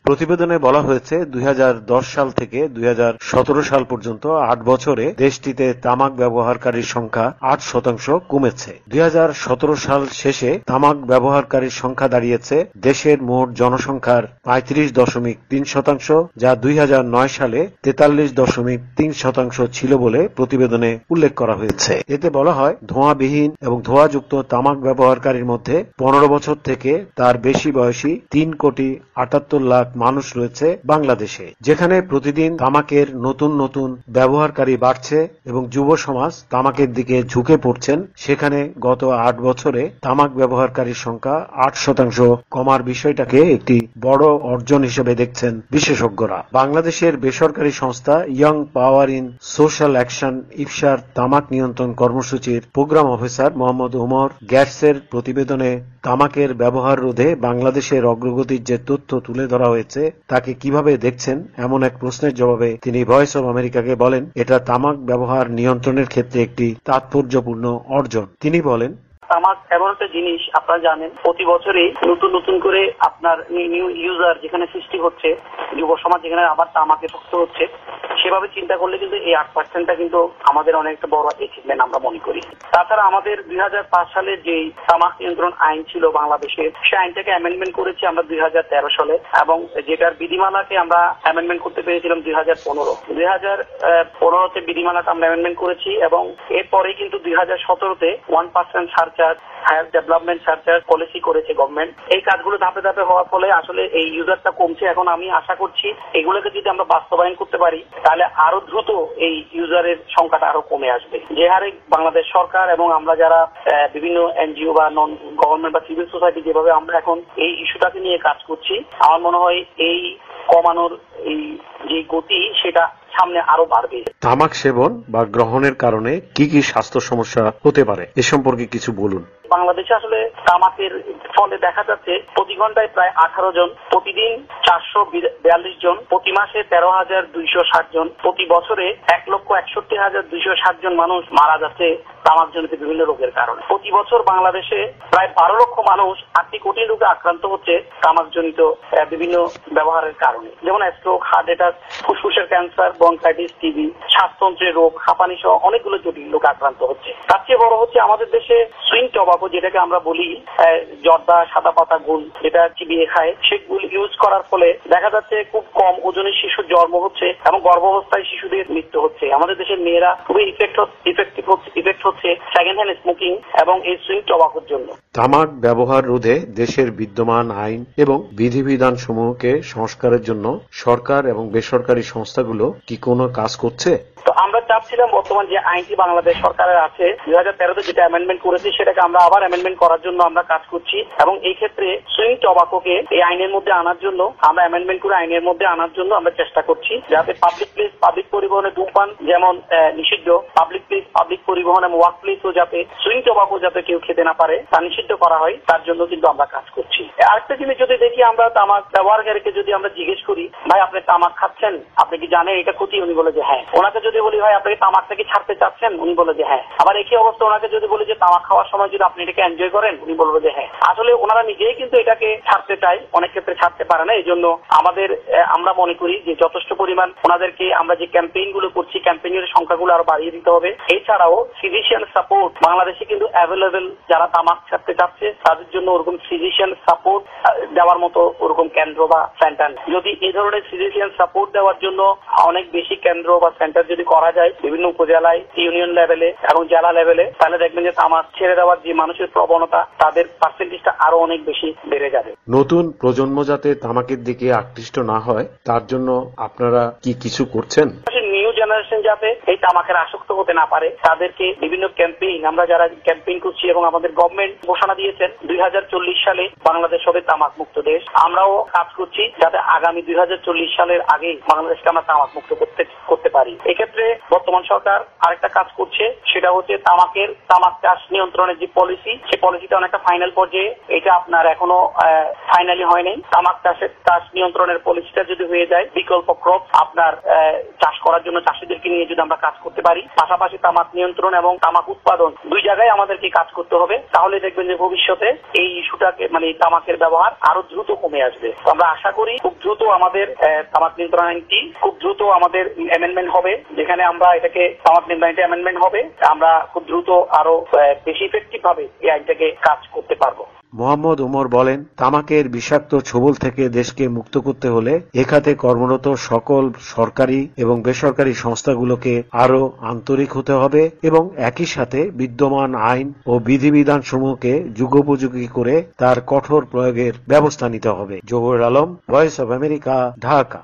প্রতিবেদনে বলা হয়েছে 2010 সাল থেকে 2017 সাল পর্যন্ত 8 বছরে দেশটিতে তামাক ব্যবহারকারীর সংখ্যা 8% কমেছে। 2017 সাল শেষে তামাক ব্যবহারকারীর সংখ্যা দাঁড়িয়েছে দেশের মোট জনসংখ্যার 35.3%, যা 2009 সালে 43.3% ছিল বলে প্রতিবেদনে উল্লেখ করা হয়েছে। এতে বলা হয়, ধোঁয়াবিহীন এবং ধোঁয়াযুক্ত তামাক ব্যবহারকারীর মধ্যে 15 বছর থেকে তার বেশি বয়সী 3.78 লাখ মানুষ রয়েছে বাংলাদেশে, যেখানে প্রতিদিন তামাকের নতুন নতুন ব্যবহারকারী বাড়ছে এবং যুব সমাজ তামাকের দিকে ঝুঁকে পড়ছেন। সেখানে গত 8 বছরে তামাক ব্যবহারকারীর সংখ্যা 8% কমার বিষয়টাকে একটি বড় অর্জন হিসেবে দেখছেন বিশেষজ্ঞরা। বাংলাদেশের বেসরকারি সংস্থা young power in social action ইফসার তামাক নিয়ন্ত্রণ কর্মসূচির প্রোগ্রাম অফিসার মোহাম্মদ ওমর গ্যাটসের প্রতিবেদনে তামাকের ব্যবহার রোধে বাংলাদেশের অগ্রগতির যে তথ্য তুলে ধরা হয়েছে তাকে কিভাবে দেখছেন এমন এক প্রশ্নের জবাবে তিনি ভয়েস অব আমেরিকাকে বলেন, এটা তামাক ব্যবহার নিয়ন্ত্রণের ক্ষেত্রে একটি তাৎপর্যপূর্ণ অর্জন। তিনি বলেন, তামাক এমন একটা জিনিস, আপনারা জানেন প্রতি বছরই নতুন নতুন করে আপনার নিউ ইউজার যেখানে সৃষ্টি হচ্ছে, যুব সমাজ যেখানে আবার তামাকে শক্ত হচ্ছে, সেভাবে চিন্তা করলে কিন্তু এই 8%টা কিন্তু আমাদের অনেকটা বড় অ্যাচিভমেন্ট আমরা মনে করি। তাছাড়া আমাদের 2005 সালের যে তামাক নিয়ন্ত্রণ আইন ছিল বাংলাদেশের, সেই আইনটাকে অ্যামেন্ডমেন্ট করেছি আমরা 2013 সালে, এবং যেটার বিধিমালাকে আমরা অ্যামেন্ডমেন্ট করতে পেরেছিলাম 2015তে বিধিমালাটা আমরা অ্যামেন্ডমেন্ট করেছি, এবং এরপরে কিন্তু 2017তে 1% surcharge, higher development surcharge policy করেছে গভর্নমেন্ট। এই কাজগুলো ধাপে ধাপে হওয়ার ফলে আসলে এই ইউজারটা কমছে। এখন আমি আশা করছি এগুলোকে যদি আমরা বাস্তবায়ন করতে পারি তাহলে আরো দ্রুত এই ইউজারের সংখ্যাটা আরো কমে আসবে। যে হারে বাংলাদেশ সরকার এবং আমরা যারা বিভিন্ন এনজিও বা নন গভর্নমেন্ট বা সিভিল সোসাইটি যেভাবে আমরা এখন এই ইস্যুটাকে নিয়ে কাজ করছি, আমার মনে হয় এই কমানোর এই যে গতি সেটা সামনে আরো বাড়বে। তামাক সেবন বা গ্রহণের কারণে কি কি স্বাস্থ্য সমস্যা হতে পারে এ সম্পর্কে কিছু বলুন। বাংলাদেশে আসলে তামাকের ফলে দেখা যাচ্ছে প্রতি ঘন্টায় প্রায় 18 জন, প্রতিদিন 442 জন, প্রতি মাসে 13,260 জন, প্রতি বছরে 1,61,260 জন মানুষ মারা যাচ্ছে তামাকজনিত বিভিন্ন রোগের কারণে। প্রতি বছর বাংলাদেশে প্রায় 12 লক্ষ মানুষ 8টি কোটি রোগে আক্রান্ত হচ্ছে তামাকজনিত বিভিন্ন ব্যবহারের কারণে, যেমন স্ট্রোক, হার্ট অ্যাটাক, ফুসফুসের ক্যান্সার, ব্রঙ্কাইটিস, টিবি, শ্বাসতন্ত্রের রোগ, হাঁপানি সহ অনেকগুলো জটিল রোগে আক্রান্ত হচ্ছে। তার চেয়ে বড় হচ্ছে আমাদের দেশে সুইং টবাকো, যেটাকে আমরা বলি জর্দা, সাদা পাতা গুল, যেটা চিবিয়ে খায়, সেগুলো ইউজ করার ফলে দেখা যাচ্ছে খুব কম ওজনের শিশুর জন্ম হচ্ছে এবং গর্ভাবস্থায় শিশুদের মৃত্যু হচ্ছে। আমাদের দেশের মেয়েরা খুবই ইফেক্ট হচ্ছে সেকেন্ড হ্যান্ড স্মোকিং এবং এই সুইং টবাকোর জন্য। তামাক ব্যবহার রোধে দেশের বিদ্যমান আইন এবং বিধিবিধান সমূহকে সংস্কারের জন্য সরকার এবং বেসরকারি সংস্থাগুলো কি কোনো কাজ করছে? তো আমরা চাচ্ছিলাম বর্তমান যে আইনটি বাংলাদেশ সরকারের আছে 2013তে যেটা অ্যামেন্ডমেন্ট করেছে সেটাকে আমরা আবার অ্যামেন্ডমেন্ট করার জন্য আমরা কাজ করছি, এবং এই ক্ষেত্রে সুইং টবাকোকে এই আইনের মধ্যে আনার জন্য আমরা অ্যামেন্ডমেন্ট করে আইনের মধ্যে আনার জন্য আমরা চেষ্টা করছি, যাতে পাবলিক প্লেস, পাবলিক পরিবহনে ধূমপান যেমন নিষিদ্ধ, পাবলিক প্লেস, পাবলিক পরিবহন এবং ওয়ার্ক প্লেসও যাতে সুইং টবাকো যাতে কেউ খেতে না পারে তা নিষিদ্ধ করা হয়, তার জন্য কিন্তু আমরা কাজ করছি। আরেকটা জিনিস যদি দেখি, আমরা তামাক ব্যবহারকারীকে যদি আমরা জিজ্ঞেস করি, ভাই আপনি তামাক খাচ্ছেন, আপনি কি জানেন এটা ক্ষতি? উনি বলে যে হ্যাঁ। ওনাকে যদি বলি ভাই আপনি তামাকটা কি ছাড়তে চাচ্ছেন? উনি বলে যে হ্যাঁ। আবার একই অবস্থা ওনাকে যদি বলি যে তামাক খাওয়ার সময় যদি আপনি এটাকে এনজয় করেন, উনি বলবে যে হ্যাঁ। আসলে ওনারা নিজেই কিন্তু এটাকে ছাড়তে চায়, অনেক ক্ষেত্রে ছাড়তে পারে না। এই জন্য আমরা মনে করি যে যথেষ্ট পরিমাণ ওনাদেরকে আমরা যে ক্যাম্পেইন গুলো করছি, ক্যাম্পেইনের সংখ্যাগুলো আরো বাড়িয়ে দিতে হবে। এছাড়াও ফিজিশিয়ান সাপোর্ট বাংলাদেশে কিন্তু অ্যাভেলেবেল, যারা তামাক ছাড়তে চাচ্ছে তাদের জন্য ওরকম ফিজিশিয়ান সাপোর্ট দেওয়ার মতো ওরকম কেন্দ্র বা সেন্টার, যদি এই ধরনের ফিজিশিয়ান সাপোর্ট দেওয়ার জন্য অনেক বেশি কেন্দ্র বা সেন্টার যদি করা যায় বিভিন্ন উপজেলায়, ইউনিয়ন লেভেলে এবং জেলা লেভেলে, তাহলে দেখবেন যে তামাক ছেড়ে দেওয়ার যে মানুষের প্রবণতা, তাদের পার্সেন্টেজটা আরো অনেক বেশি বেড়ে যাবে। নতুন প্রজন্ম যাতে তামাকের দিকে আকৃষ্ট না হয় তার জন্য আপনারা কি কিছু করছেন? নিউ জেনারেশন যাতে এই তামাকের আসক্ত হতে না পারে তাদেরকে বিভিন্ন ক্যাম্পেইন, আমরা যারা ক্যাম্পেইন করছি এবং আমাদের গভর্নমেন্ট ঘোষণা দিয়েছেন 2040 সালে বাংলাদেশ হবে তামাক মুক্ত দেশ। আমরাও কাজ করছি যাতে আগামী 2040 সালের আগে বাংলাদেশকে আমরা তামাক মুক্ত করতে পারি। এক্ষেত্রে বর্তমান সরকার আরেকটা কাজ করছে, সেটা হচ্ছে তামাক চাষ নিয়ন্ত্রণের যে পলিসি, সেই পলিসিটা অনেকটা ফাইনাল পর্যায়ে, এটা আপনার এখনো ফাইনালি হয় নাই। তামাক চাষ নিয়ন্ত্রণের পলিসিটা যদি হয়ে যায়, বিকল্প ক্রপ আপনার চাষ করার জন্য চাষি দেশবাসীদেরকে নিয়ে যদি আমরা কাজ করতে পারি, পাশাপাশি তামাক নিয়ন্ত্রণ এবং তামাক উৎপাদন দুই জায়গায় আমাদেরকে কাজ করতে হবে, তাহলে দেখবেন যে ভবিষ্যতে এই ইস্যুটাকে মানে তামাকের ব্যবহার আরো দ্রুত কমে আসবে। তো আমরা আশা করি খুব দ্রুত আমাদের তামাক নিয়ন্ত্রণ আইনটি খুব দ্রুত আমাদের অ্যামেন্ডমেন্ট হবে, যেখানে আমরা এটাকে তামাক নিয়ন্ত্রণ আইনটি অ্যামেন্ডমেন্ট হবে, আমরা খুব দ্রুত আরো বেশি ইফেক্টিভ ভাবে এই আইনটাকে কাজ করতে পারবো। মোহাম্মদ ওমর বলেন, তামাকের বিষাক্ত ছোবল থেকে দেশকে মুক্ত করতে হলে এ খাতে কর্মরত সকল সরকারি এবং বেসরকারি সংস্থাগুলোকে আরো আন্তরিক হতে হবে এবং একই সাথে বিদ্যমান আইন ও বিধিবিধান সমূহকে যুগোপযোগী করে তার কঠোর প্রয়োগের ব্যবস্থা নিতে হবে। Zahur Alam, voice of America, Dhaka.